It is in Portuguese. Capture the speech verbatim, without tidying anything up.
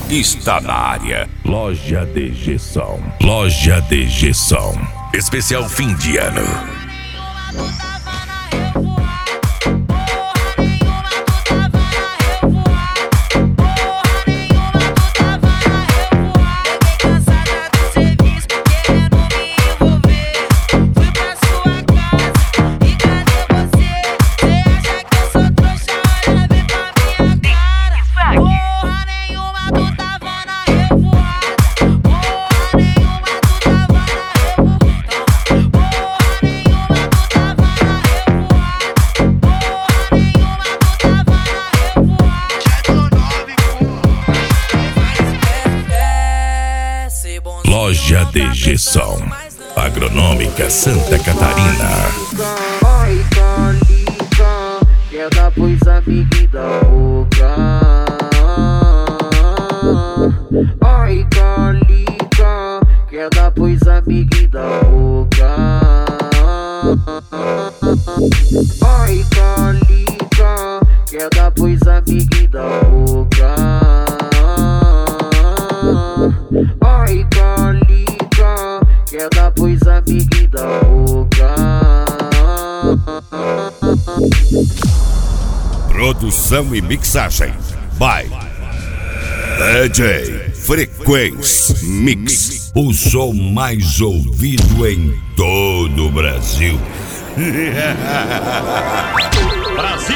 está na área. Loja D G Som. Loja D G Som. Especial fim de ano. Loja D G Som. Agronômica Santa Catarina. Oi, Calica, quer dar pros amiguinhos da boca. Oi, Calica, quer dar pros amiguinhos da boca. Oi, Calica, quer dar pros amiguinhos da boca. Oi, Calica, quer dar pros amiguinhos da boca. Produção e mixagem by D J Frequência Mix. O som mais ouvido em todo o Brasil. Brasil!